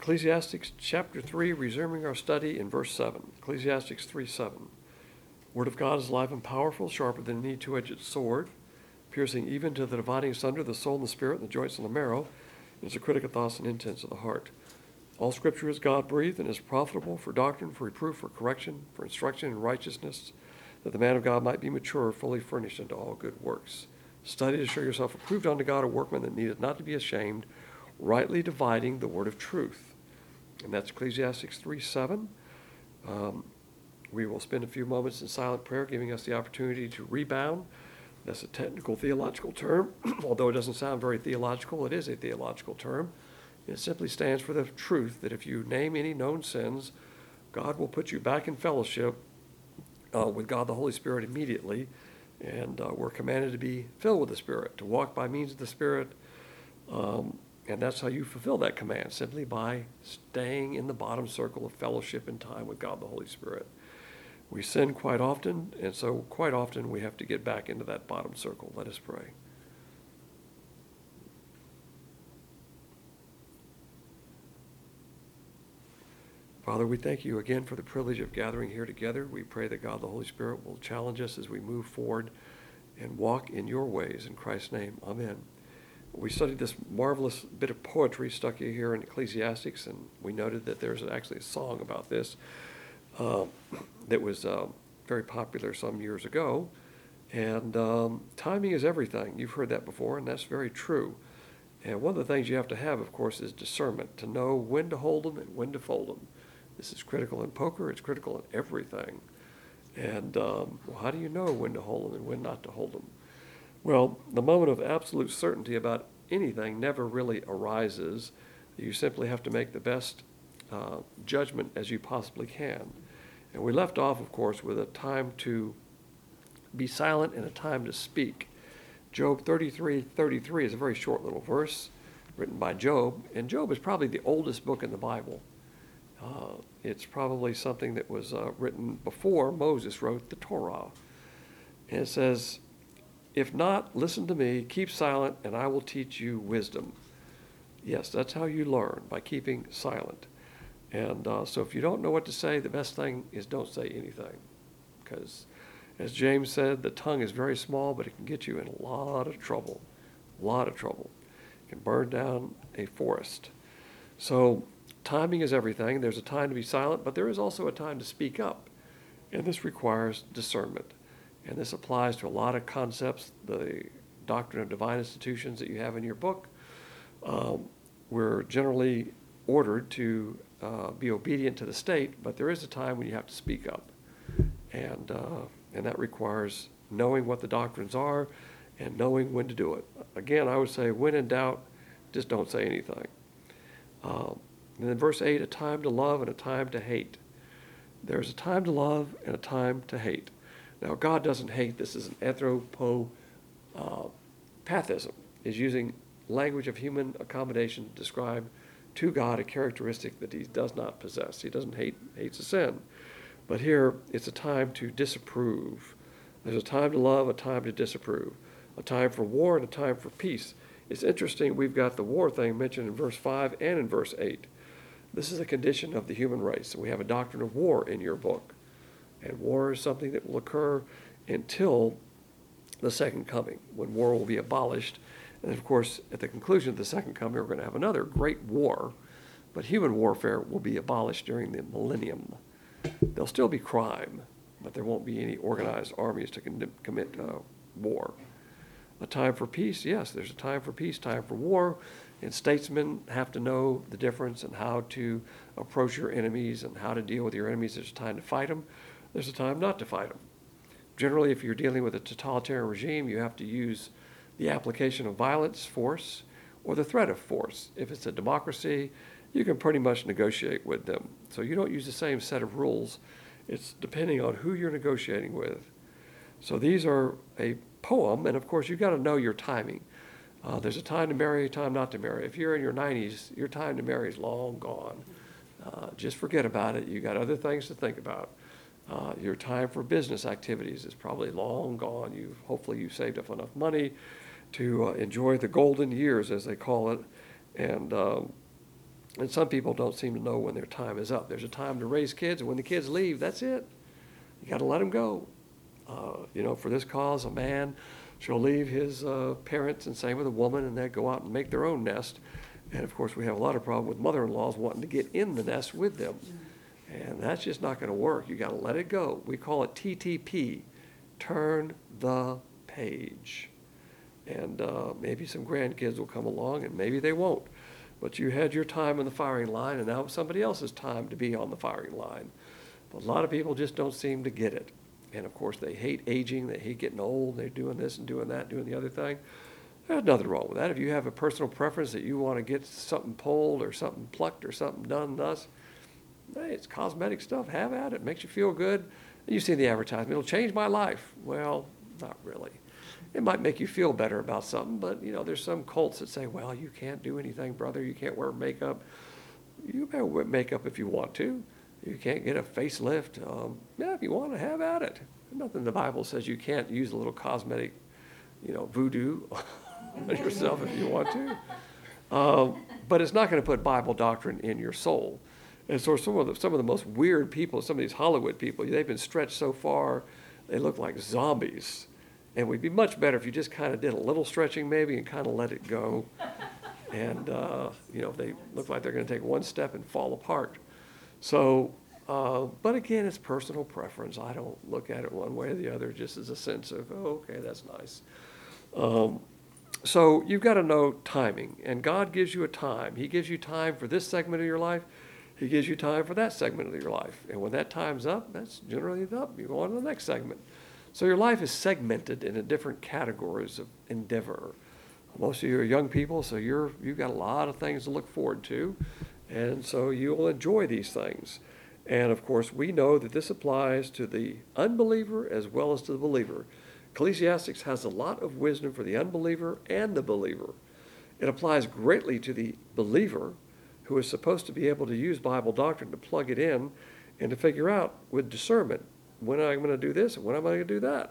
Ecclesiastes chapter 3, resuming our study in verse 7. Ecclesiastes 3:7. Word of God is alive and powerful, sharper than any two-edged sword, piercing even to the dividing asunder the soul and the spirit and the joints and the marrow, and is the critic of thoughts and intents of the heart. All Scripture is God-breathed and is profitable for doctrine, for reproof, for correction, for instruction in righteousness, that the man of God might be mature, fully furnished unto all good works. Study to show yourself approved unto God, a workman that needeth not to be ashamed, rightly dividing the word of truth. And that's Ecclesiastes 3:7. We will spend a few moments in silent prayer, giving us the opportunity to rebound. That's a technical theological term. Although it doesn't sound very theological, it is a theological term. It simply stands for the truth that if you name any known sins, God will put you back in fellowship with God the Holy Spirit immediately. And we're commanded to be filled with the Spirit, to walk by means of the Spirit. And that's how you fulfill that command, simply by staying in the bottom circle of fellowship and time with God the Holy Spirit. We sin quite often, and so quite often we have to get back into that bottom circle. Let us pray. Father, we thank you again for the privilege of gathering here together. We pray that God the Holy Spirit will challenge us as we move forward and walk in your ways. In Christ's name, amen. We studied this marvelous bit of poetry stuck here in Ecclesiastes, and we noted that there's actually a song about this that was very popular some years ago. And timing is everything. You've heard that before, and that's very true. And one of the things you have to have, of course, is discernment, to know when to hold them and when to fold them. This is critical in poker. It's critical in everything. And how do you know when to hold them and when not to hold them? Well, the moment of absolute certainty about anything never really arises. You simply have to make the best judgment as you possibly can. And we left off, of course, with a time to be silent and a time to speak. Job 33:33 is a very short little verse written by Job, and Job is probably the oldest book in the Bible. It's probably something that was written before Moses wrote the Torah. And it says, "If not, listen to me, keep silent, and I will teach you wisdom." Yes, that's how you learn, by keeping silent. And so if you don't know what to say, the best thing is don't say anything. Because, as James said, the tongue is very small, but it can get you in a lot of trouble. A lot of trouble. It can burn down a forest. So timing is everything. There's a time to be silent, but there is also a time to speak up. And this requires discernment. And this applies to a lot of concepts, the doctrine of divine institutions that you have in your book. We're generally ordered to be obedient to the state, but there is a time when you have to speak up. And that requires knowing what the doctrines are and knowing when to do it. Again, I would say when in doubt, just don't say anything. And then verse 8, a time to love and a time to hate. There's a time to love and a time to hate. Now, God doesn't hate. This is an anthropopathism. Is using language of human accommodation to describe to God a characteristic that he does not possess. He doesn't hate, hates a sin. But here, it's a time to disapprove. There's a time to love, a time to disapprove. A time for war and a time for peace. It's interesting, we've got the war thing mentioned in verse 5 and in verse 8. This is a condition of the human race. We have a doctrine of war in your book. And war is something that will occur until the second coming, when war will be abolished. And of course, at the conclusion of the second coming, we're going to have another great war. But human warfare will be abolished during the millennium. There'll still be crime, but there won't be any organized armies to commit war. A time for peace, yes, there's a time for peace, time for war. And statesmen have to know the difference and how to approach your enemies and how to deal with your enemies. There's a time to fight them. There's a time not to fight them. Generally, if you're dealing with a totalitarian regime, you have to use the application of violence, force, or the threat of force. If it's a democracy, you can pretty much negotiate with them. So you don't use the same set of rules. It's depending on who you're negotiating with. So these are a poem, and of course, you've got to know your timing. There's a time to marry, a time not to marry. If you're in your 90s, your time to marry is long gone. Just forget about it. You got other things to think about. Your time for business activities is probably long gone. Hopefully you've saved up enough money to enjoy the golden years, as they call it. And And some people don't seem to know when their time is up. There's a time to raise kids, and when the kids leave, that's it. You got to let them go. For this cause, a man shall leave his parents, and same with a woman, and they go out and make their own nest. And of course, we have a lot of problem with mother-in-laws wanting to get in the nest with them. And that's just not going to work. You got to let it go. We call it TTP, turn the page. And maybe some grandkids will come along, and maybe they won't. But you had your time on the firing line, and now it's somebody else's time to be on the firing line. But a lot of people just don't seem to get it. And of course, they hate aging, they hate getting old, they're doing this and doing that, doing the other thing. There's nothing wrong with that. If you have a personal preference that you want to get something pulled or something plucked or something done thus, hey, it's cosmetic stuff. Have at it. Makes you feel good. And you see the advertisement, it'll change my life. Well, not really. It might make you feel better about something, but there's some cults that say, well, you can't do anything, brother. You can't wear makeup. You better wear makeup if you want to. You can't get a facelift. If you want to, have at it. Nothing in the Bible says you can't use a little cosmetic, voodoo on yourself if you want to. But it's not going to put Bible doctrine in your soul. And so some of the most weird people, some of these Hollywood people, they've been stretched so far, they look like zombies. And it would be much better if you just kind of did a little stretching maybe and kind of let it go. And, they look like they're going to take one step and fall apart. So, but again, it's personal preference. I don't look at it one way or the other, just as a sense of, okay, that's nice. So you've got to know timing. And God gives you a time. He gives you time for this segment of your life. He gives you time for that segment of your life. And when that time's up, that's generally up. You go on to the next segment. So your life is segmented into different categories of endeavor. Most of you are young people, so you've got a lot of things to look forward to, and so you will enjoy these things. And of course, we know that this applies to the unbeliever as well as to the believer. Ecclesiastes has a lot of wisdom for the unbeliever and the believer. It applies greatly to the believer, who is supposed to be able to use Bible doctrine to plug it in and to figure out with discernment when I'm going to do this and when I'm going to do that.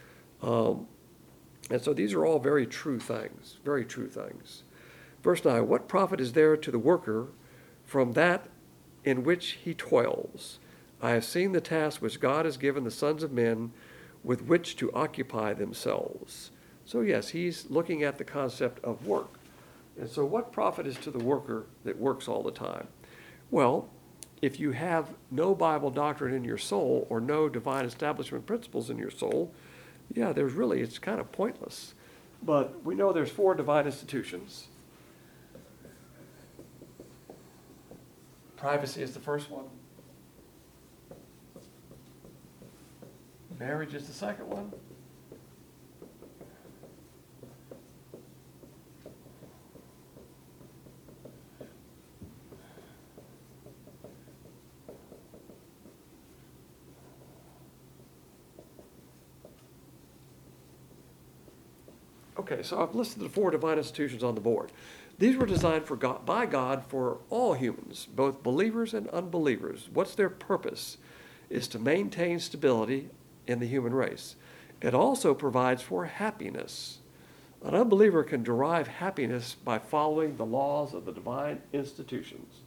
And so these are all very true things, very true things. Verse 9, what profit is there to the worker from that in which he toils? I have seen the task which God has given the sons of men with which to occupy themselves. So yes, he's looking at the concept of work. And so what profit is to the worker that works all the time? Well, if you have no Bible doctrine in your soul or no divine establishment principles in your soul, it's kind of pointless. But we know there's 4 divine institutions. Privacy is the first one. Marriage is the second one. Okay, so I've listed the 4 divine institutions on the board. These were designed by God for all humans, both believers and unbelievers. What's their purpose? Is to maintain stability in the human race. It also provides for happiness. An unbeliever can derive happiness by following the laws of the divine institutions.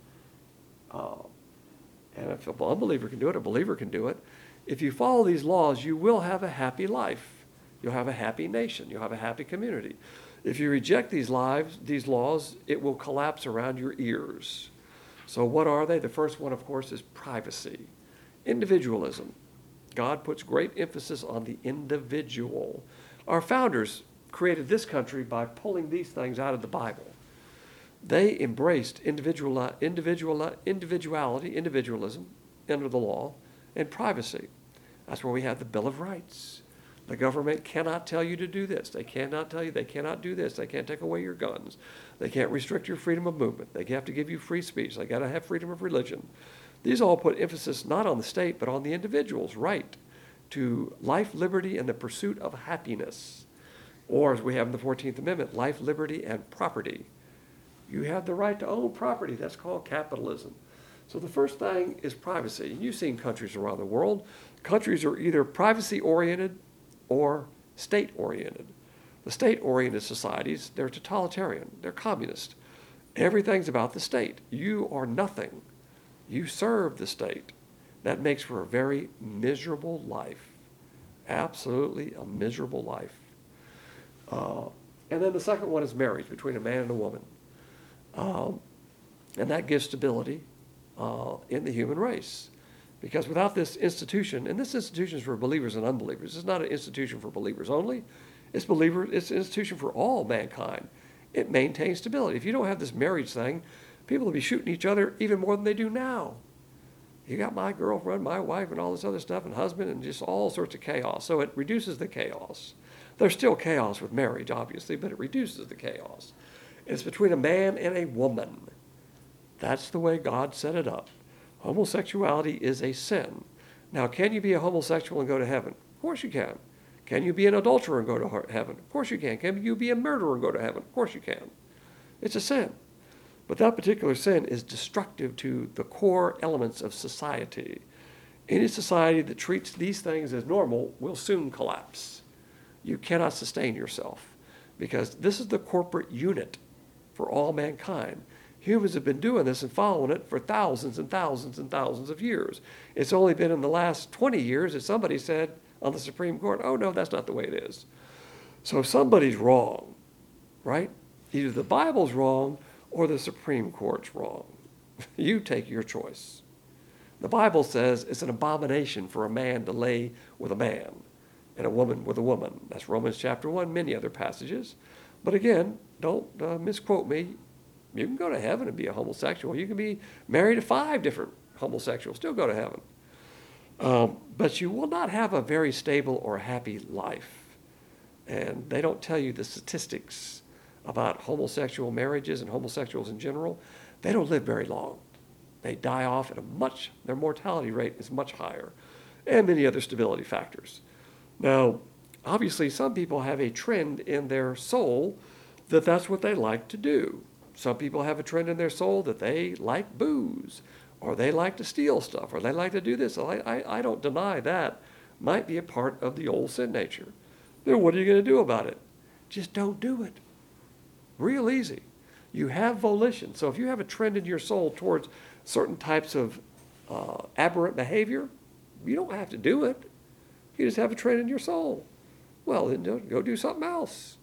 And if an unbeliever can do it, a believer can do it. If you follow these laws, you will have a happy life. You'll have a happy nation. You'll have a happy community. If you reject these laws, it will collapse around your ears. So what are they? The first one, of course, is privacy. Individualism. God puts great emphasis on the individual. Our founders created this country by pulling these things out of the Bible. They embraced individuality, individualism under the law, and privacy. That's where we have the Bill of Rights. The government cannot tell you to do this. They cannot tell you, they cannot do this. They can't take away your guns. They can't restrict your freedom of movement. They have to give you free speech. They got to have freedom of religion. These all put emphasis not on the state, but on the individual's right to life, liberty, and the pursuit of happiness. Or, as we have in the 14th Amendment, life, liberty, and property. You have the right to own property. That's called capitalism. So the first thing is privacy. You've seen countries around the world. Countries are either privacy-oriented or state-oriented. The state-oriented societies, they're totalitarian. They're communist. Everything's about the state. You are nothing. You serve the state. That makes for a very miserable life. Absolutely a miserable life. And then the second one is marriage between a man and a woman. And that gives stability in the human race. Because without this institution, and this institution is for believers and unbelievers. It's not an institution for believers only. It's an institution for all mankind. It maintains stability. If you don't have this marriage thing, people will be shooting each other even more than they do now. You got my girlfriend, my wife, and all this other stuff, and husband, and just all sorts of chaos. So it reduces the chaos. There's still chaos with marriage, obviously, but it reduces the chaos. It's between a man and a woman. That's the way God set it up. Homosexuality is a sin. Now, can you be a homosexual and go to heaven? Of course you can. Can you be an adulterer and go to heaven? Of course you can. Can you be a murderer and go to heaven? Of course you can. It's a sin. But that particular sin is destructive to the core elements of society. Any society that treats these things as normal will soon collapse. You cannot sustain yourself because this is the corporate unit for all mankind. Humans have been doing this and following it for thousands and thousands and thousands of years. It's only been in the last 20 years that somebody said on the Supreme Court, oh, no, that's not the way it is. So somebody's wrong, right? Either the Bible's wrong or the Supreme Court's wrong. You take your choice. The Bible says it's an abomination for a man to lay with a man and a woman with a woman. That's Romans chapter 1, many other passages. But again, don't misquote me. You can go to heaven and be a homosexual. You can be married to 5 different homosexuals, still go to heaven. But you will not have a very stable or happy life. And they don't tell you the statistics about homosexual marriages and homosexuals in general. They don't live very long. They die off at their mortality rate is much higher, and many other stability factors. Now, obviously, some people have a trend in their soul that that's what they like to do. Some people have a trend in their soul that they like booze, or they like to steal stuff, or they like to do this. I don't deny that might be a part of the old sin nature. Then what are you going to do about it? Just don't do it. Real easy. You have volition. So if you have a trend in your soul towards certain types of aberrant behavior, you don't have to do it. You just have a trend in your soul. Well, then go do something else.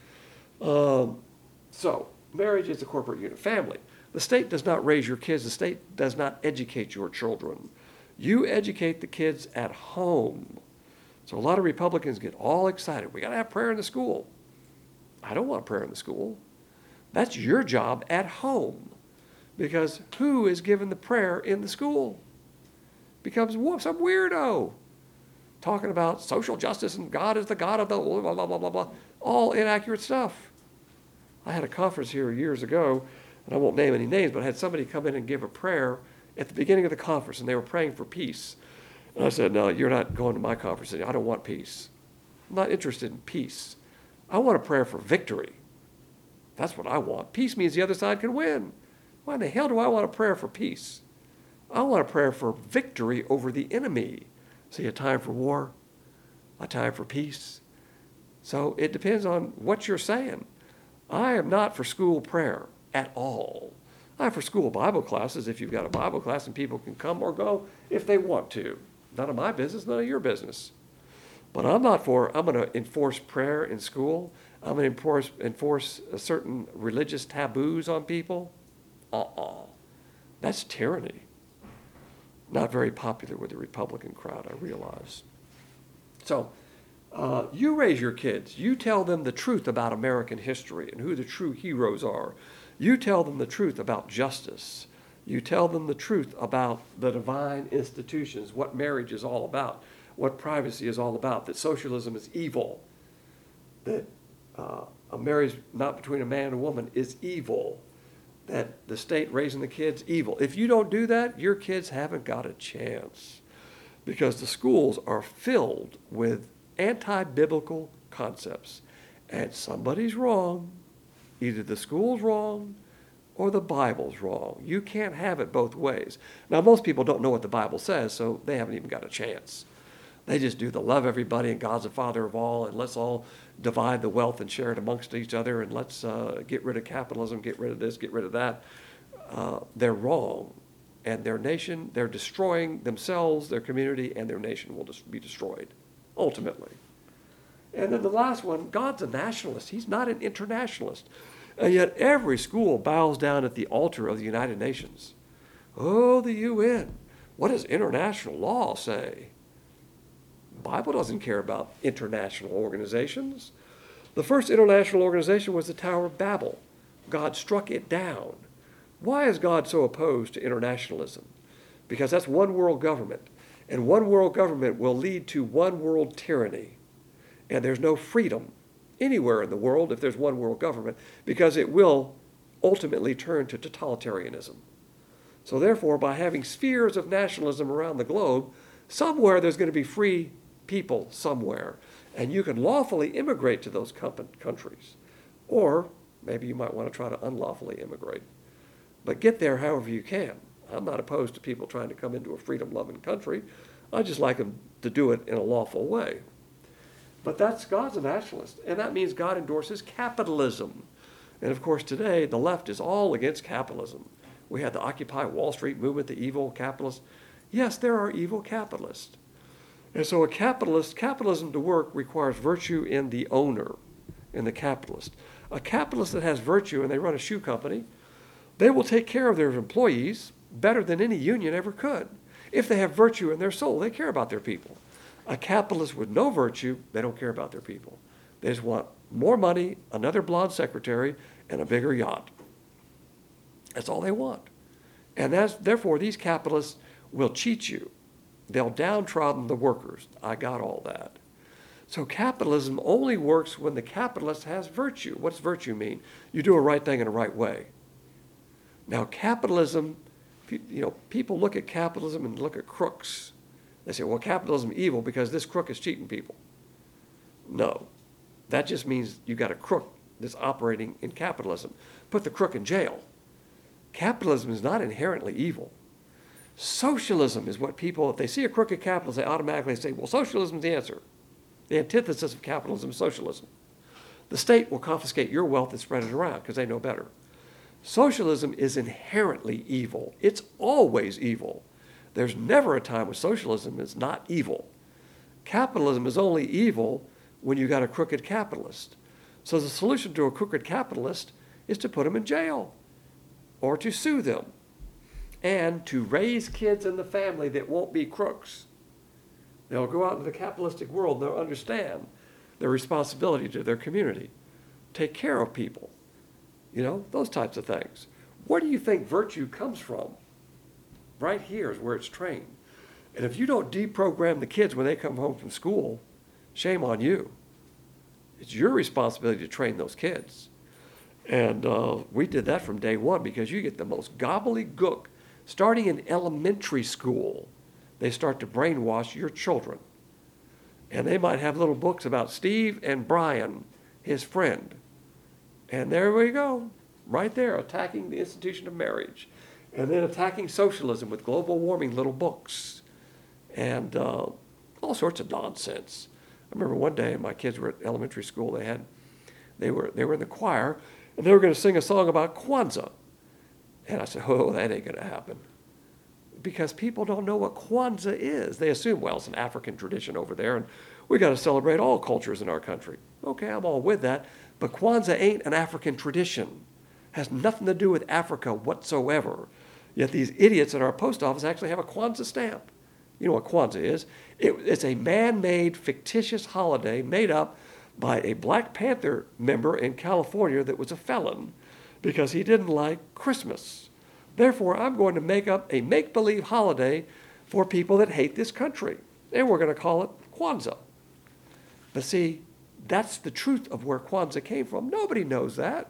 So marriage is a corporate unit. Family. The state does not raise your kids. The state does not educate your children. You educate the kids at home. So a lot of Republicans get all excited. We got to have prayer in the school. I don't want prayer in the school. That's your job at home. Because who is given the prayer in the school? Becomes some weirdo talking about social justice and God is the God of the blah, blah, blah, blah, blah. All inaccurate stuff. I had a conference here years ago, and I won't name any names, but I had somebody come in and give a prayer at the beginning of the conference, and they were praying for peace. And I said, no, you're not going to my conference. I don't want peace. I'm not interested in peace. I want a prayer for victory. That's what I want. Peace means the other side can win. Why in the hell do I want a prayer for peace? I want a prayer for victory over the enemy. See, a time for war, a time for peace. So it depends on what you're saying. I am not for school prayer at all. I'm for school Bible classes if you've got a Bible class and people can come or go if they want to. None of my business, none of your business. But I'm going to enforce prayer in school. I'm going to enforce certain religious taboos on people. That's tyranny. Not very popular with the Republican crowd, I realize. So you raise your kids. You tell them the truth about American history and who the true heroes are. You tell them the truth about justice. You tell them the truth about the divine institutions, what marriage is all about, what privacy is all about, that socialism is evil, that a marriage not between a man and a woman is evil, that the state raising the kids, evil. If you don't do that, your kids haven't got a chance because the schools are filled with anti-biblical concepts. And somebody's wrong. Either the school's wrong or the Bible's wrong. You can't have it both ways. Now, most people don't know what the Bible says, so they haven't even got a chance. They just do the love everybody and God's the Father of all, and let's all divide the wealth and share it amongst each other, and let's get rid of capitalism, get rid of this, get rid of that. They're wrong. And their nation, they're destroying themselves, their community, and their nation will just be destroyed, ultimately. And then the last one, God's a nationalist. He's not an internationalist. And yet every school bows down at the altar of the United Nations. Oh, the UN. What does international law say? The Bible doesn't care about international organizations. The first international organization was the Tower of Babel. God struck it down. Why is God so opposed to internationalism? Because that's one world government. And one world government will lead to one world tyranny. And there's no freedom anywhere in the world if there's one world government, because it will ultimately turn to totalitarianism. So therefore, by having spheres of nationalism around the globe, somewhere there's going to be free people somewhere. And you can lawfully immigrate to those countries. Or maybe you might want to try to unlawfully immigrate. But get there however you can. I'm not opposed to people trying to come into a freedom-loving country. I just like them to do it in a lawful way. But God's a nationalist, and that means God endorses capitalism. And of course today, the left is all against capitalism. We had the Occupy Wall Street movement, the evil capitalists. Yes, there are evil capitalists. And so capitalism to work requires virtue in the owner, in the capitalist. A capitalist that has virtue and they run a shoe company, they will take care of their employees better than any union ever could. If they have virtue in their soul, they care about their people. A capitalist with no virtue, they don't care about their people. They just want more money, another blonde secretary, and a bigger yacht. That's all they want. And therefore, these capitalists will cheat you. They'll downtrodden the workers. I got all that. So capitalism only works when the capitalist has virtue. What does virtue mean? You do a right thing in a right way. Now, capitalism, people look at capitalism and look at crooks. They say, well, capitalism is evil because this crook is cheating people. No, that just means you got a crook that's operating in capitalism. Put the crook in jail. Capitalism is not inherently evil. Socialism is what people, if they see a crooked capitalist, they automatically say, well, socialism is the answer. The antithesis of capitalism is socialism. The state will confiscate your wealth and spread it around because they know better. Socialism is inherently evil. It's always evil. There's never a time when socialism is not evil. Capitalism is only evil when you got a crooked capitalist. So the solution to a crooked capitalist is to put them in jail or to sue them and to raise kids in the family that won't be crooks. They'll go out into the capitalistic world. They'll understand their responsibility to their community. Take care of people. Those types of things. Where do you think virtue comes from? Right here is where it's trained. And if you don't deprogram the kids when they come home from school, shame on you. It's your responsibility to train those kids. And we did that from day one because you get the most gobbledygook. Starting in elementary school, they start to brainwash your children. And they might have little books about Steve and Brian, his friend. And there we go, right there, attacking the institution of marriage. And then attacking socialism with global warming little books. And all sorts of nonsense. I remember one day my kids were at elementary school. They were in the choir, and they were going to sing a song about Kwanzaa. And I said, oh, that ain't going to happen. Because people don't know what Kwanzaa is. They assume, well, it's an African tradition over there, and we got to celebrate all cultures in our country. Okay, I'm all with that. But Kwanzaa ain't an African tradition. Has nothing to do with Africa whatsoever. Yet these idiots at our post office actually have a Kwanzaa stamp. You know what Kwanzaa is? It's a man-made, fictitious holiday made up by a Black Panther member in California that was a felon because he didn't like Christmas. Therefore, I'm going to make up a make-believe holiday for people that hate this country. And we're going to call it Kwanzaa. But see, that's the truth of where Kwanzaa came from. Nobody knows that.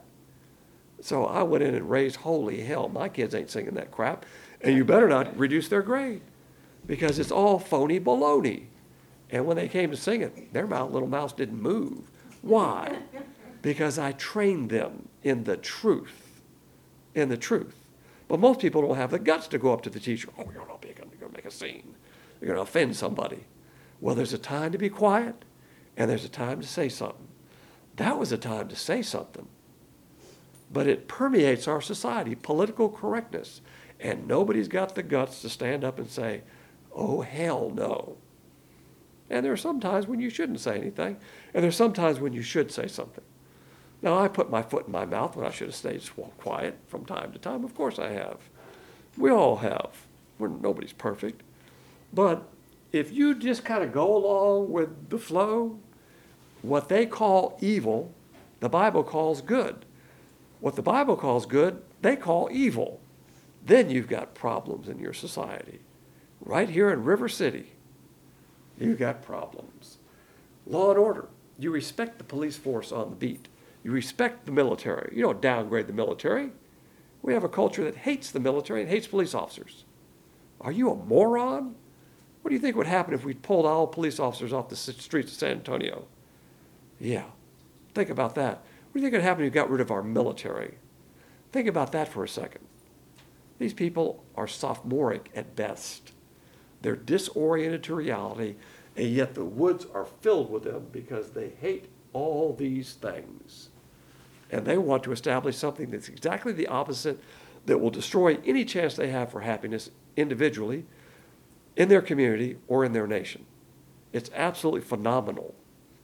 So I went in and raised holy hell. My kids ain't singing that crap. And you better not reduce their grade because it's all phony baloney. And when they came to sing it, their little mouths didn't move. Why? Because I trained them in the truth. In the truth. But most people don't have the guts to go up to the teacher. Oh, you're not going to make a scene. You're going to offend somebody. Well, there's a time to be quiet, and there's a time to say something. That was a time to say something. But it permeates our society, political correctness. And nobody's got the guts to stand up and say, oh, hell no. And there are some times when you shouldn't say anything, and there's some times when you should say something. Now, I put my foot in my mouth when I should have stayed quiet from time to time. Of course I have. We all have. Nobody's perfect. But if you just kind of go along with the flow, what they call evil, the Bible calls good. What the Bible calls good, they call evil. Then you've got problems in your society. Right here in River City, you've got problems. Law and order. You respect the police force on the beat. You respect the military. You don't downgrade the military. We have a culture that hates the military and hates police officers. Are you a moron? What do you think would happen if we pulled all police officers off the streets of San Antonio? Yeah, think about that. What do you think would happen if you got rid of our military? Think about that for a second. These people are sophomoric at best. They're disoriented to reality, and yet the woods are filled with them because they hate all these things. And they want to establish something that's exactly the opposite, that will destroy any chance they have for happiness individually, in their community, or in their nation. It's absolutely phenomenal.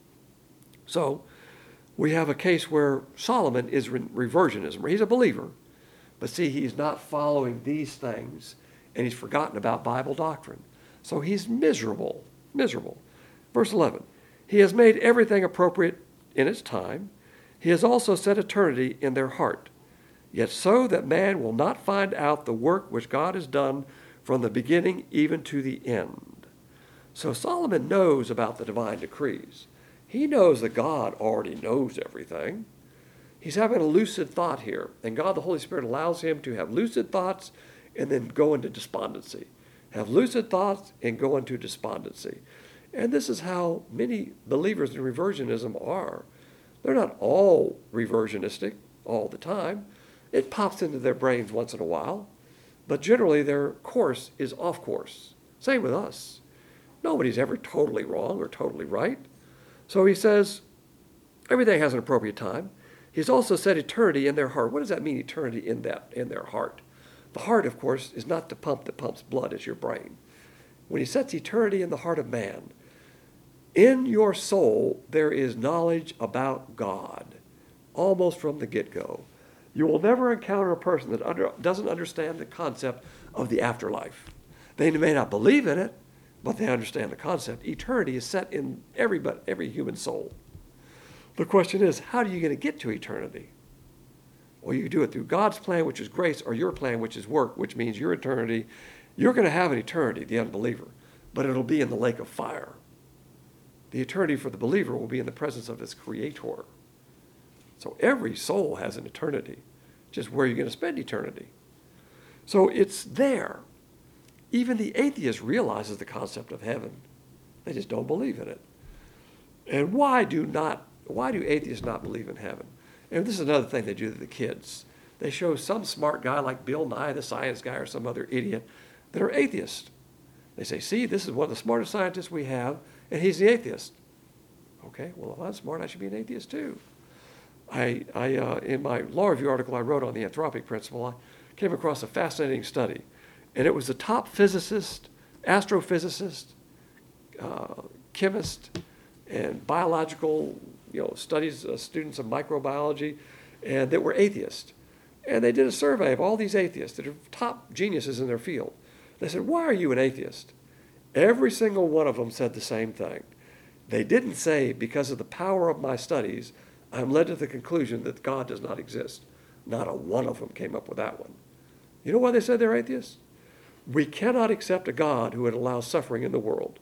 So, we have a case where Solomon is reversionism. He's a believer, but see, he's not following these things, and he's forgotten about Bible doctrine. So he's miserable. Verse 11, he has made everything appropriate in its time. He has also set eternity in their heart, yet so that man will not find out the work which God has done from the beginning even to the end. So Solomon knows about the divine decrees. He knows that God already knows everything. He's having a lucid thought here, and God the Holy Spirit allows him to have lucid thoughts and then go into despondency. Have lucid thoughts and go into despondency. And this is how many believers in reversionism are. They're not all reversionistic all the time. It pops into their brains once in a while, but generally their course is off course. Same with us. Nobody's ever totally wrong or totally right. So he says, everything has an appropriate time. He's also set eternity in their heart. What does that mean, eternity in their heart? The heart, of course, is not the pump that pumps blood, it's your brain. When he sets eternity in the heart of man, in your soul there is knowledge about God, almost from the get-go. You will never encounter a person that doesn't understand the concept of the afterlife. They may not believe in it, but they understand the concept. Eternity is set in every human soul. The question is, how are you going to get to eternity? Well, you do it through God's plan, which is grace, or your plan, which is work, which means your eternity. You're going to have an eternity, the unbeliever, but it'll be in the lake of fire. The eternity for the believer will be in the presence of his Creator. So every soul has an eternity, just where you're going to spend eternity. So it's there. Even the atheist realizes the concept of heaven. They just don't believe in it. And why do atheists not believe in heaven? And this is another thing they do to the kids. They show some smart guy like Bill Nye, the science guy, or some other idiot that are atheists. They say, see, this is one of the smartest scientists we have, and he's the atheist. Okay, well, if I'm smart, I should be an atheist too. In my law review article I wrote on the anthropic principle, I came across a fascinating study. And it was the top physicist, astrophysicist, chemist, and biological studies students of microbiology, and that were atheists. And they did a survey of all these atheists that are top geniuses in their field. They said, why are you an atheist? Every single one of them said the same thing. They didn't say, because of the power of my studies, I'm led to the conclusion that God does not exist. Not a one of them came up with that one. You know why they said they're atheists? We cannot accept a God who would allow suffering in the world.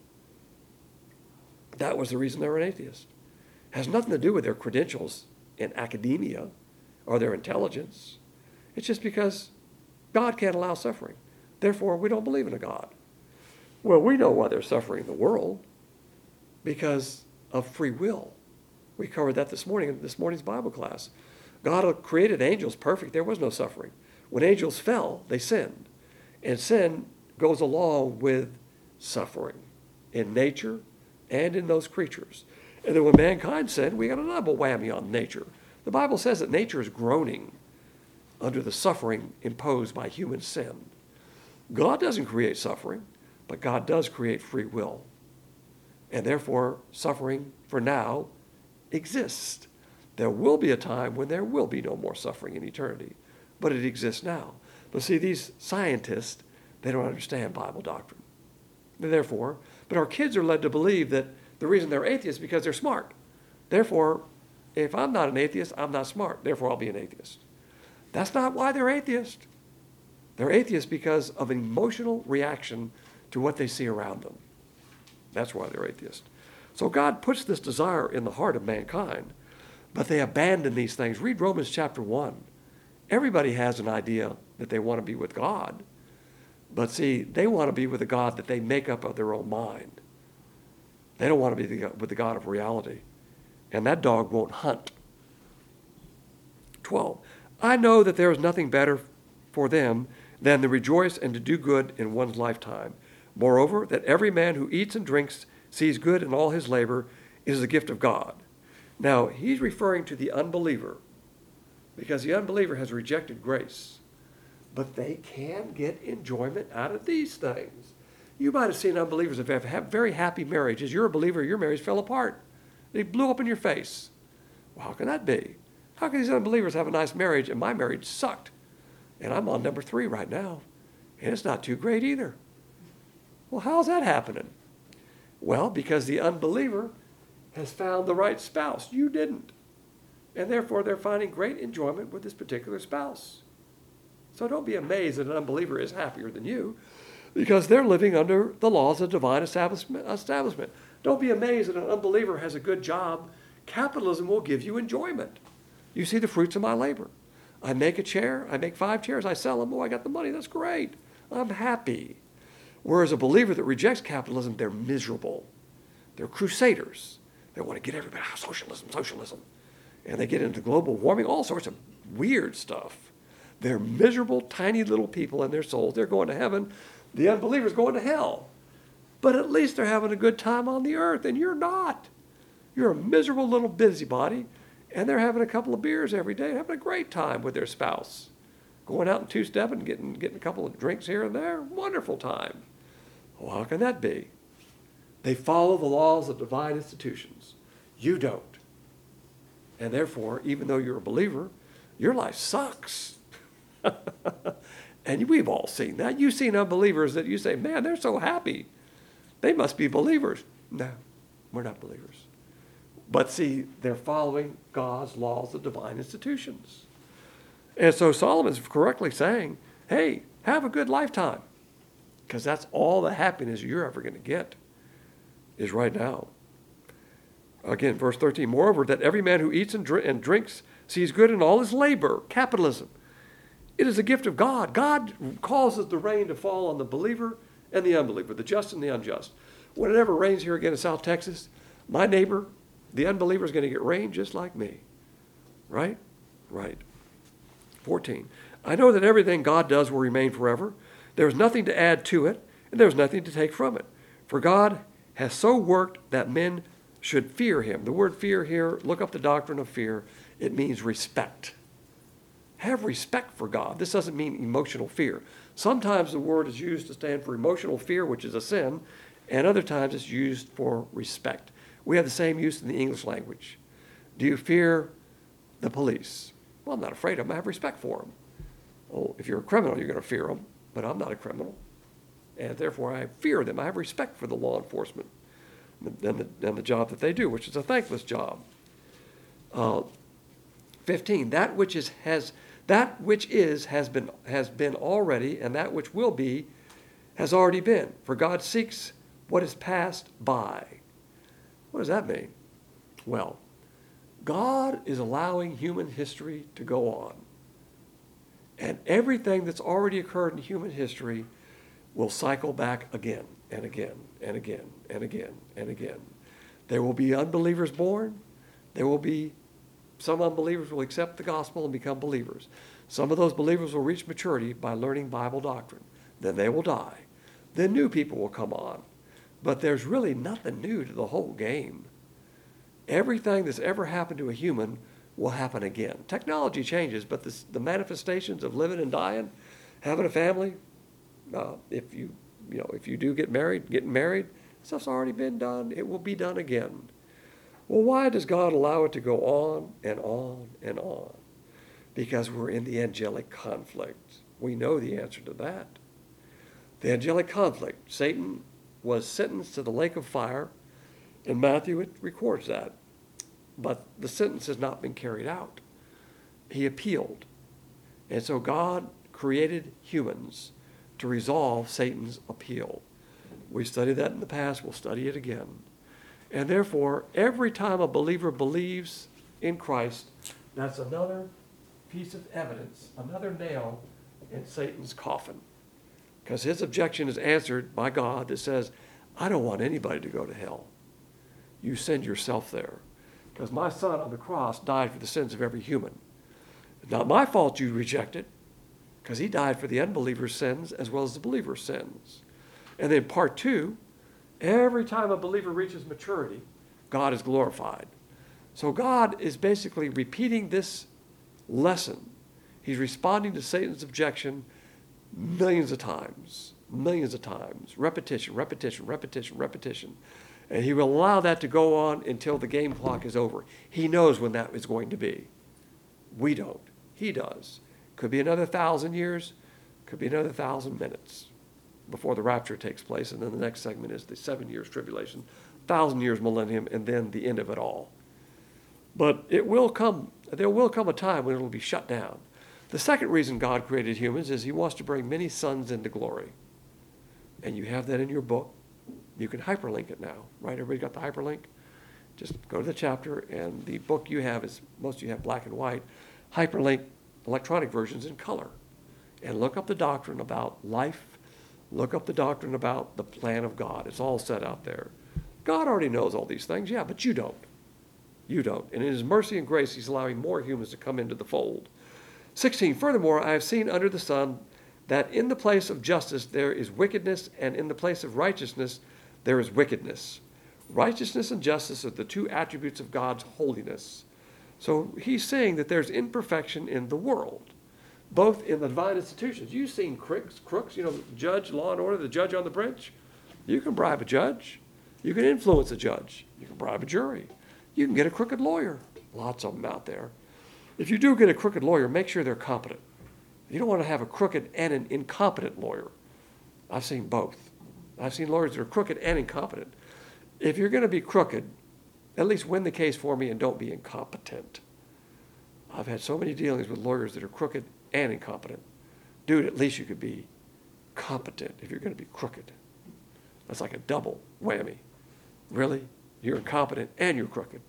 That was the reason they were an atheist. It has nothing to do with their credentials in academia or their intelligence. It's just because God can't allow suffering. Therefore, we don't believe in a God. Well, we know why there's suffering in the world, because of free will. We covered that this morning in this morning's Bible class. God created angels perfect. There was no suffering. When angels fell, they sinned. And sin goes along with suffering in nature and in those creatures. And then when mankind sinned, we got a double whammy on nature. The Bible says that nature is groaning under the suffering imposed by human sin. God doesn't create suffering, but God does create free will. And therefore, suffering for now exists. There will be a time when there will be no more suffering in eternity, but it exists now. But see, these scientists, they don't understand Bible doctrine. Therefore, but our kids are led to believe that the reason they're atheists is because they're smart. Therefore, if I'm not an atheist, I'm not smart. Therefore, I'll be an atheist. That's not why they're atheists. They're atheists because of an emotional reaction to what they see around them. That's why they're atheists. So God puts this desire in the heart of mankind, but they abandon these things. Read Romans chapter 1. Everybody has an idea that they want to be with God, but see, they want to be with a God that they make up of their own mind. They don't want to be with the God of reality. And that dog won't hunt. 12. I know that there is nothing better for them than to rejoice and to do good in one's lifetime. Moreover, that every man who eats and drinks sees good in all his labor is a gift of God. Now, he's referring to the unbeliever, because the unbeliever has rejected grace. But they can get enjoyment out of these things. You might have seen unbelievers that have very happy marriages. You're a believer, your marriage fell apart. They blew up in your face. Well, how can that be? How can these unbelievers have a nice marriage and my marriage sucked? And I'm on number 3 right now, and it's not too great either. Well, how's that happening? Well, because the unbeliever has found the right spouse. You didn't. And therefore, they're finding great enjoyment with this particular spouse. So don't be amazed that an unbeliever is happier than you, because they're living under the laws of divine establishment. Don't be amazed that an unbeliever has a good job. Capitalism will give you enjoyment. You see the fruits of my labor. I make a chair. I make 5 chairs. I sell them. Oh, I got the money. That's great. I'm happy. Whereas a believer that rejects capitalism, they're miserable. They're crusaders. They want to get everybody, socialism. And they get into global warming, all sorts of weird stuff. They're miserable, tiny little people in their souls. They're going to heaven. The unbeliever's going to hell. But at least they're having a good time on the earth, and you're not. You're a miserable little busybody, and they're having a couple of beers every day, having a great time with their spouse. Going out and two-stepping, getting a couple of drinks here and there. Wonderful time. Well, how can that be? They follow the laws of divine institutions. You don't. And therefore, even though you're a believer, your life sucks. And we've all seen that. You've seen unbelievers that you say, man, they're so happy. They must be believers. No, we're not believers. But see, they're following God's laws of divine institutions. And so Solomon's correctly saying, hey, have a good lifetime. Because that's all the happiness you're ever going to get is right now. Again, verse 13, moreover, that every man who eats and drinks sees good in all his labor, capitalism. It is a gift of God. God causes the rain to fall on the believer and the unbeliever, the just and the unjust. When it ever rains here again in South Texas, my neighbor, the unbeliever, is going to get rain just like me. Right? Right. 14, I know that everything God does will remain forever. There is nothing to add to it, and there is nothing to take from it. For God has so worked that men should fear him. The word fear here, look up the doctrine of fear. It means respect. Have respect for God. This doesn't mean emotional fear. Sometimes the word is used to stand for emotional fear, which is a sin, and other times it's used for respect. We have the same use in the English language. Do you fear the police? Well, I'm not afraid of them. I have respect for them. Oh, if you're a criminal, you're going to fear them, but I'm not a criminal. And therefore, I fear them. I have respect for the law enforcement and the job that they do, which is a thankless job. 15, that which has been already, and that which will be has already been. For God seeks what is passed by. What does that mean? Well, God is allowing human history to go on. And everything that's already occurred in human history will cycle back again and again and again and again and again. There will be unbelievers born. There will be some unbelievers will accept the gospel and become believers. Some of those believers will reach maturity by learning Bible doctrine. Then they will die. Then new people will come on. But there's really nothing new to the whole game. Everything that's ever happened to a human will happen again. Technology changes, but the manifestations of living and dying, having a family, if you do get married, getting married, stuff's already been done. It will be done again. Well, why does God allow it to go on and on and on? Because we're in the angelic conflict. We know the answer to that. The angelic conflict. Satan was sentenced to the lake of fire. In Matthew, it records that. But the sentence has not been carried out. He appealed. And so God created humans to resolve Satan's appeal. We studied that in the past. We'll study it again. And therefore, every time a believer believes in Christ, that's another piece of evidence, another nail in Satan's coffin. Because his objection is answered by God that says, I don't want anybody to go to hell. You send yourself there. Because my son on the cross died for the sins of every human. It's not my fault you reject it, because he died for the unbeliever's sins as well as the believer's sins. And then part 2, every time a believer reaches maturity, God is glorified. So God is basically repeating this lesson. He's responding to Satan's objection millions of times, repetition, repetition, repetition, repetition. And he will allow that to go on until the game clock is over. He knows when that is going to be. We don't. He does. Could be another 1,000 years, could be another 1,000 minutes before the rapture takes place. And then the next segment is the 7 years tribulation, 1,000 years millennium, and then the end of it all. But there will come a time when it will be shut down. The second reason God created humans is he wants to bring many sons into glory. And you have that in your book. You can hyperlink it now, right? Everybody got the hyperlink? Just go to the chapter, and the book you have is, most of you have black and white, hyperlink electronic versions in color. And look up the doctrine about life. Look up the doctrine about the plan of God. It's all set out there. God already knows all these things, yeah, but you don't. You don't. And in his mercy and grace, he's allowing more humans to come into the fold. 16, furthermore, I have seen under the sun that in the place of justice there is wickedness, and in the place of righteousness there is wickedness. Righteousness and justice are the two attributes of God's holiness. So he's saying that there's imperfection in the world, both in the divine institutions. You've seen crooks, judge, law and order, the judge on the bench. You can bribe a judge. You can influence a judge. You can bribe a jury. You can get a crooked lawyer. Lots of them out there. If you do get a crooked lawyer, make sure they're competent. You don't want to have a crooked and an incompetent lawyer. I've seen both. I've seen lawyers that are crooked and incompetent. If you're going to be crooked, at least win the case for me and don't be incompetent. I've had so many dealings with lawyers that are crooked and incompetent. Dude, at least you could be competent if you're going to be crooked. That's like a double whammy. Really? You're incompetent and you're crooked.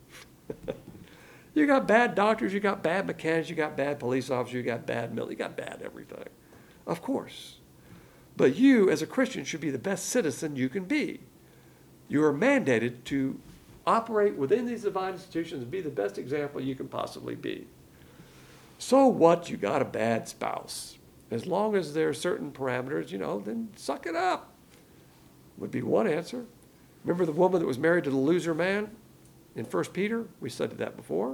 You got bad doctors, you got bad mechanics, you got bad police officers, you got bad military, you got bad everything. Of course. But you, as a Christian, should be the best citizen you can be. You are mandated to operate within these divine institutions and be the best example you can possibly be. So what? You got a bad spouse. As long as there are certain parameters, then suck it up. Would be one answer. Remember the woman that was married to the loser man in 1 Peter? We studied that before.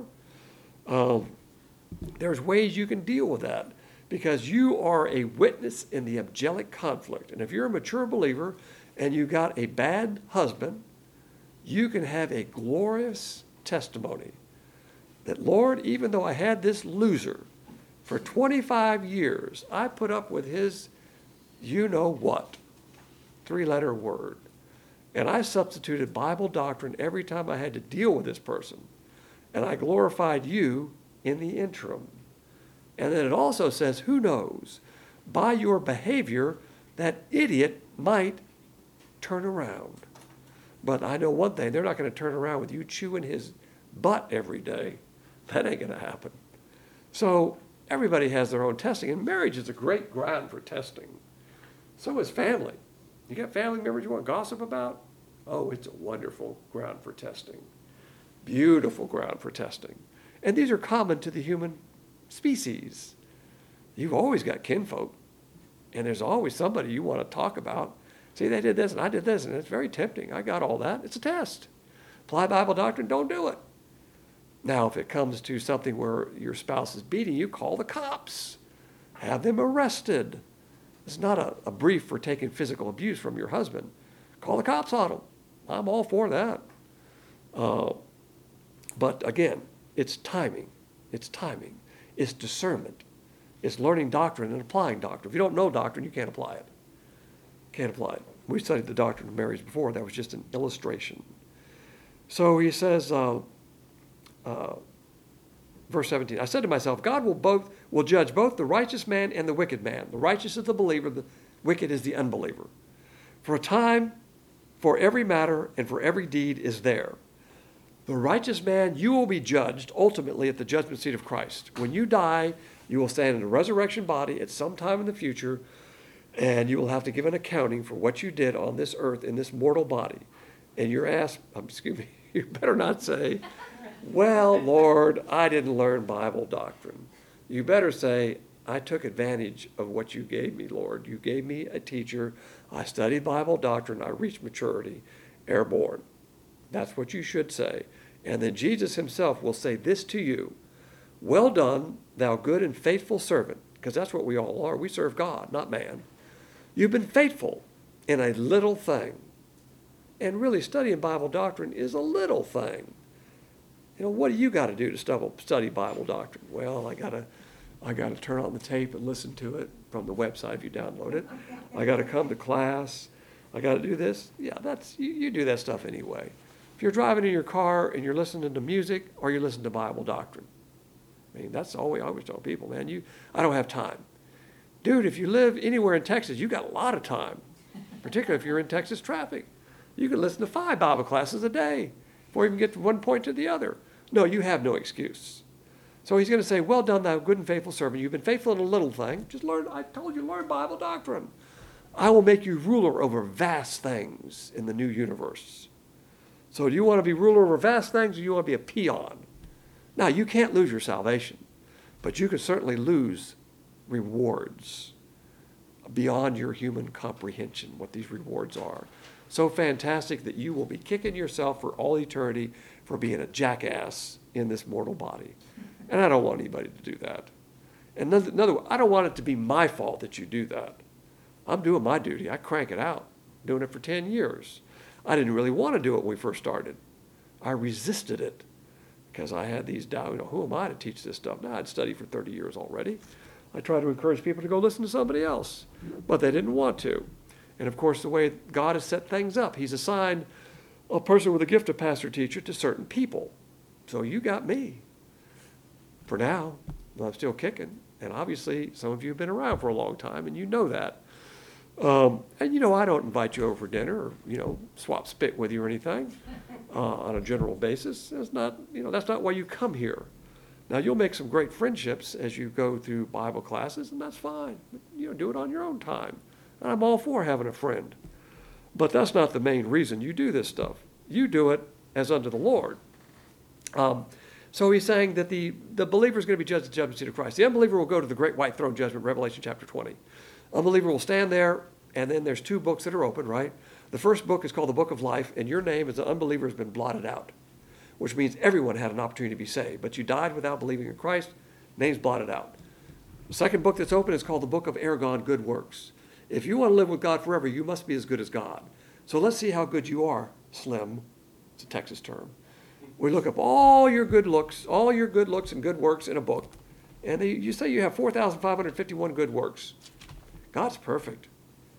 There's ways you can deal with that because you are a witness in the angelic conflict. And if you're a mature believer and you got a bad husband, you can have a glorious testimony that, Lord, even though I had this loser for 25 years, I put up with his you-know-what, 3-letter word. And I substituted Bible doctrine every time I had to deal with this person. And I glorified you in the interim. And then it also says, who knows, by your behavior, that idiot might turn around. But I know one thing, they're not going to turn around with you chewing his butt every day. That ain't going to happen. So everybody has their own testing, and marriage is a great ground for testing. So is family. You got family members you want to gossip about? Oh, it's a wonderful ground for testing. Beautiful ground for testing. And these are common to the human species. You've always got kinfolk, and there's always somebody you want to talk about. See, they did this and I did this, and it's very tempting. I got all that. It's a test. Apply Bible doctrine, don't do it. Now, if it comes to something where your spouse is beating you, call the cops. Have them arrested. It's not a brief for taking physical abuse from your husband. Call the cops on them. I'm all for that. But again, it's timing. It's timing. It's discernment. It's learning doctrine and applying doctrine. If you don't know doctrine, you can't apply it. Can't apply it. We studied the doctrine of marriage before. That was just an illustration. So he says, verse 17, I said to myself, God will judge both the righteous man and the wicked man. The righteous is the believer, the wicked is the unbeliever. For a time, for every matter, and for every deed is there. The righteous man, you will be judged ultimately at the judgment seat of Christ. When you die, you will stand in a resurrection body at some time in the future, and you will have to give an accounting for what you did on this earth in this mortal body. And you're asked, you better not say, well, Lord, I didn't learn Bible doctrine. You better say, I took advantage of what you gave me, Lord. You gave me a teacher. I studied Bible doctrine. I reached maturity, airborne. That's what you should say. And then Jesus himself will say this to you. Well done, thou good and faithful servant, because that's what we all are. We serve God, not man. You've been faithful in a little thing. And really, studying Bible doctrine is a little thing. You know, what do you got to do to study Bible doctrine? Well, I got to turn on the tape and listen to it from the website if you download it. I got to come to class. I got to do this. Yeah, you do that stuff anyway. If you're driving in your car and you're listening to music or you're listening to Bible doctrine. I mean, that's all we always tell people, man. I don't have time. Dude, if you live anywhere in Texas, you got a lot of time, particularly if you're in Texas traffic. You can listen to 5 Bible classes a day before you can get from one point to the other. No, you have no excuse. So he's going to say, well done, thou good and faithful servant. You've been faithful in a little thing. Just learn, I told you, learn Bible doctrine. I will make you ruler over vast things in the new universe. So do you want to be ruler over vast things, or do you want to be a peon? Now, you can't lose your salvation, but you can certainly lose rewards beyond your human comprehension, what these rewards are. So fantastic that you will be kicking yourself for all eternity for being a jackass in this mortal body. And I don't want anybody to do that. And I don't want it to be my fault that you do that. I'm doing my duty. I crank it out. I'm doing it for 10 years. I didn't really want to do it when we first started. I resisted it because I had these doubts. Who am I to teach this stuff? Now, I'd studied for 30 years already. I tried to encourage people to go listen to somebody else, but they didn't want to. And of course, the way God has set things up, he's assigned a person with a gift of pastor teacher to certain people. So you got me. For now, I'm still kicking. And obviously, some of you have been around for a long time, and you know that. And I don't invite you over for dinner or, swap spit with you or anything on a general basis. That's not why you come here. Now, you'll make some great friendships as you go through Bible classes, and that's fine. But, do it on your own time. And I'm all for having a friend. But that's not the main reason you do this stuff. You do it as unto the Lord. So he's saying that the believer is going to be judged at the judgment seat of Christ. The unbeliever will go to the great white throne judgment, Revelation chapter 20. Unbeliever will stand there, and then there's 2 books that are open, right? The first book is called the Book of Life, and your name as an unbeliever has been blotted out, which means everyone had an opportunity to be saved. But you died without believing in Christ, name's blotted out. The second book that's open is called the Book of Ergon, Good Works. If you want to live with God forever, you must be as good as God. So let's see how good you are, Slim. It's a Texas term. We look up all your good looks and good works in a book. And you say you have 4,551 good works. God's perfect.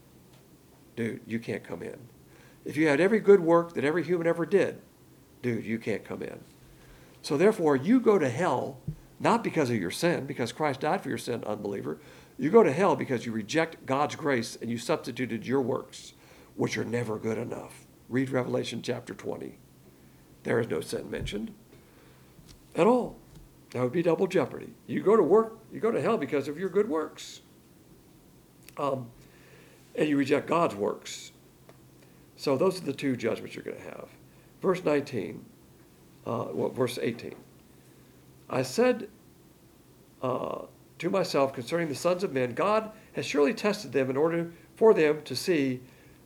Dude, you can't come in. If you had every good work that every human ever did, dude, you can't come in. So therefore, you go to hell, not because of your sin, because Christ died for your sin, unbeliever. You go to hell because you reject God's grace and you substituted your works, which are never good enough. Read Revelation chapter 20. There is no sin mentioned at all. That would be double jeopardy. You go to hell because of your good works. And you reject God's works. So those are the 2 judgments you're going to have. Verse 18. I said to myself concerning the sons of men, God has surely tested them in order for them to see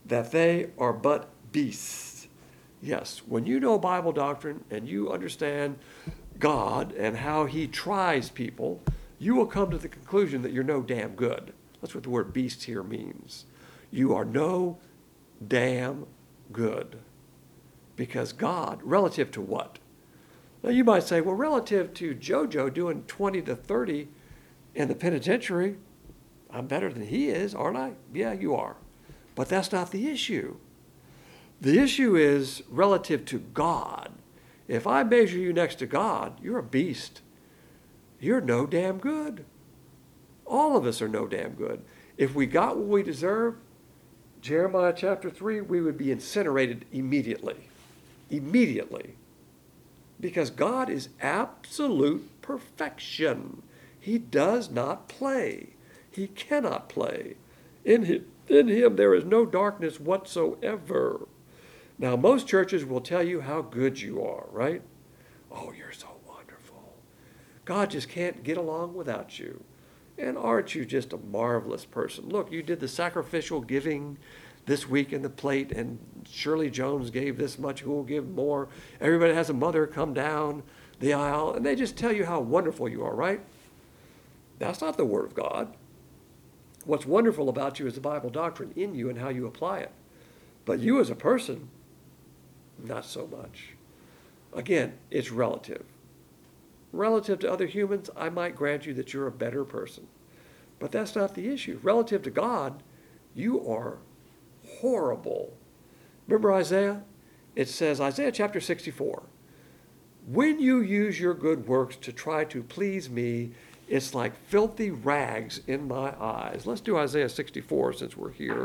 that they are but beasts. Yes, when you know Bible doctrine and you understand God and how he tries people, you will come to the conclusion that you're no damn good. That's what the word beast here means. You are no damn good. Because God, relative to what? Now you might say, well, relative to JoJo doing 20 to 30 in the penitentiary, I'm better than he is, aren't I? Yeah, you are. But that's not the issue. The issue is relative to God. If I measure you next to God, you're a beast. You're no damn good. All of us are no damn good. If we got what we deserve, Jeremiah chapter 3, we would be incinerated immediately. Immediately. Because God is absolute perfection. He does not play. He cannot play. In him there is no darkness whatsoever. Now, most churches will tell you how good you are, right? Oh, you're so wonderful. God just can't get along without you. And aren't you just a marvelous person? Look, you did the sacrificial giving this week in the plate, and Shirley Jones gave this much. Who will give more? Everybody has a mother come down the aisle, and they just tell you how wonderful you are, right? That's not the Word of God. What's wonderful about you is the Bible doctrine in you and how you apply it. But you as a person, not so much. Again, it's relative. Relative to other humans, I might grant you that you're a better person. But that's not the issue. Relative to God, you are horrible. Remember Isaiah? It says, Isaiah chapter 64, when you use your good works to try to please me, it's like filthy rags in my eyes. Let's do Isaiah 64 since we're here.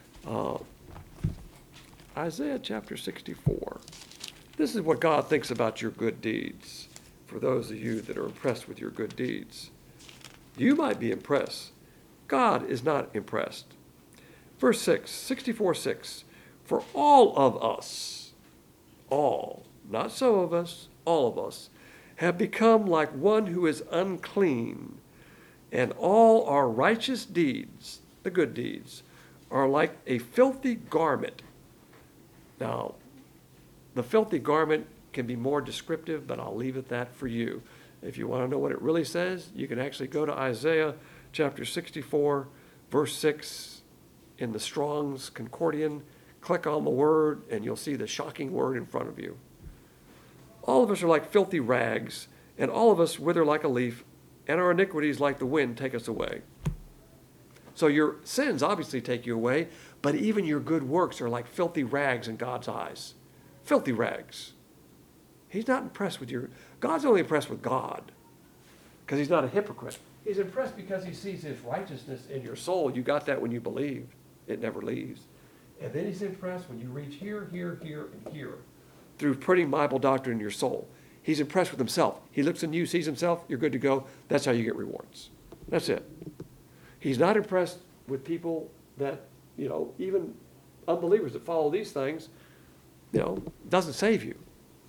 Isaiah chapter 64. This is what God thinks about your good deeds, for those of you that are impressed with your good deeds. You might be impressed. God is not impressed. Verse 6, 64:6. For all of us, all, not some of us, all of us, have become like one who is unclean, and all our righteous deeds, the good deeds, are like a filthy garment. Now, the filthy garment can be more descriptive, but I'll leave it that for you. If you want to know what it really says, you can actually go to Isaiah chapter 64, verse 6 in the Strong's Concordian. Click on the word, and you'll see the shocking word in front of you. All of us are like filthy rags, and all of us wither like a leaf, and our iniquities like the wind take us away. So your sins obviously take you away, but even your good works are like filthy rags in God's eyes. Filthy rags. He's not impressed with your... God's only impressed with God, because he's not a hypocrite. He's impressed because he sees his righteousness in your soul. You got that when you believed. It never leaves. And then he's impressed when you reach here, here, here, and here, through putting Bible doctrine in your soul. He's impressed with himself. He looks in you, sees himself, you're good to go. That's how you get rewards. That's it. He's not impressed with people that, even unbelievers that follow these things, doesn't save you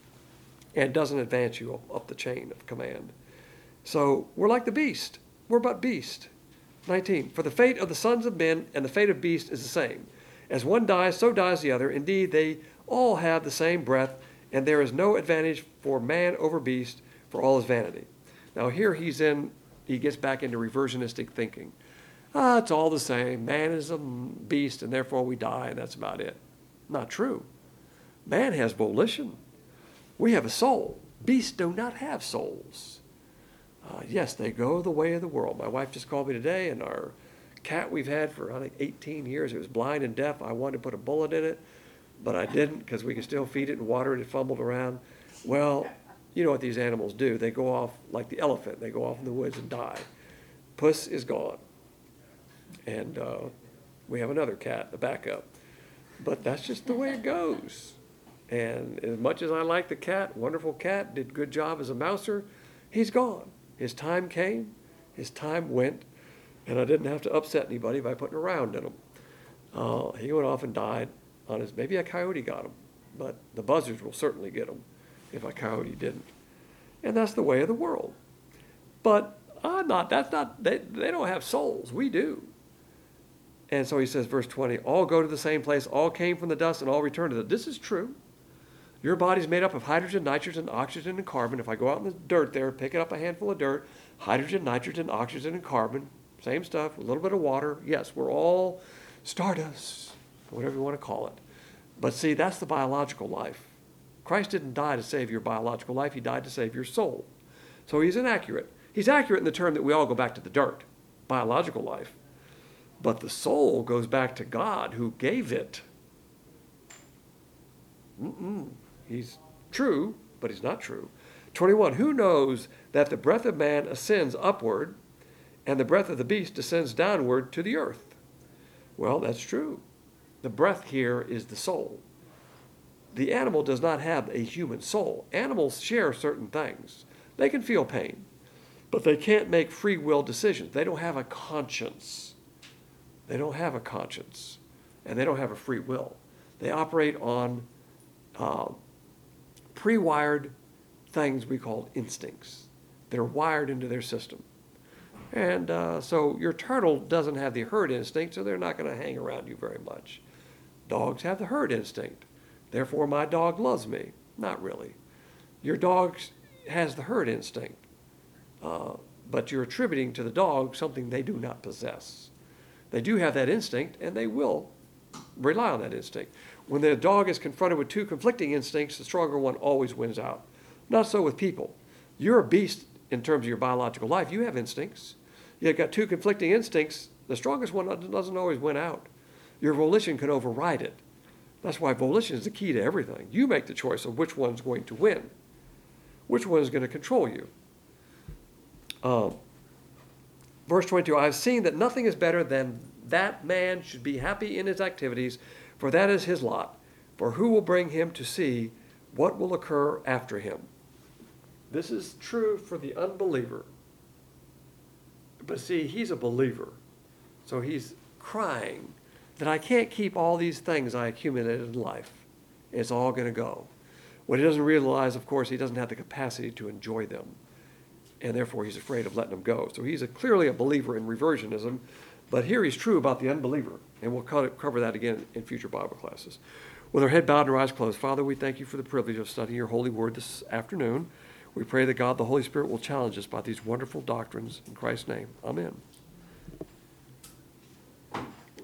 and doesn't advance you up the chain of command. So we're like the beast. We're but beast. 19, for the fate of the sons of men and the fate of beasts is the same. As one dies, so dies the other. Indeed, they all have the same breath, and there is no advantage for man over beast, for all is vanity. Now here he gets back into reversionistic thinking. It's all the same. Man is a beast, and therefore we die, and that's about it. Not true. Man has volition. We have a soul. Beasts do not have souls. Yes, they go the way of the world. My wife just called me today, and our cat we've had for, I think, 18 years, it was blind and deaf. I wanted to put a bullet in it, but I didn't because we can still feed it and water it. It fumbled around. Well, you know what these animals do. They go off like the elephant. They go off in the woods and die. Puss is gone. And we have another cat, the backup. But that's just the way it goes. And as much as I like the cat, wonderful cat, did a good job as a mouser, he's gone. His time came, his time went, and I didn't have to upset anybody by putting a round in him. He went off and died on his, maybe a coyote got him, but the buzzards will certainly get him if a coyote didn't. And that's the way of the world. But they don't have souls. We do. And so he says, verse 20, all go to the same place, all came from the dust, and all return to the. This is true. Your body's made up of hydrogen, nitrogen, oxygen, and carbon. If I go out in the dirt there, pick up a handful of dirt, hydrogen, nitrogen, oxygen, and carbon, same stuff, a little bit of water. Yes, we're all stardust, whatever you want to call it. But see, that's the biological life. Christ didn't die to save your biological life. He died to save your soul. So he's inaccurate. He's accurate in the term that we all go back to the dirt, biological life. But the soul goes back to God who gave it. He's true, but he's not true. 21, who knows that the breath of man ascends upward and the breath of the beast descends downward to the earth? Well, that's true. The breath here is the soul. The animal does not have a human soul. Animals share certain things. They can feel pain, but they can't make free will decisions. They don't have a conscience. They don't have a conscience, and they don't have a free will. They operate on pre-wired things we call instincts. They're wired into their system. And so your turtle doesn't have the herd instinct, so they're not going to hang around you very much. Dogs have the herd instinct. Therefore, my dog loves me. Not really. Your dog has the herd instinct, but you're attributing to the dog something they do not possess. They do have that instinct, and they will rely on that instinct. When the dog is confronted with two conflicting instincts, the stronger one always wins out. Not so with people. You're a beast in terms of your biological life. You have instincts. You've got two conflicting instincts. The strongest one doesn't always win out. Your volition can override it. That's why volition is the key to everything. You make the choice of which one's going to win, which one is going to control you. Verse 22, I have seen that nothing is better than that man should be happy in his activities, for that is his lot. For who will bring him to see what will occur after him? This is true for the unbeliever. But see, he's a believer. So he's crying that I can't keep all these things I accumulated in life. It's all going to go. What he doesn't realize, of course, he doesn't have the capacity to enjoy them. And therefore, he's afraid of letting them go. So he's clearly a believer in reversionism. But here he's true about the unbeliever. And we'll cover that again in future Bible classes. With our head bowed and our eyes closed, Father, we thank you for the privilege of studying your holy word this afternoon. We pray that God, the Holy Spirit, will challenge us by these wonderful doctrines. In Christ's name, amen.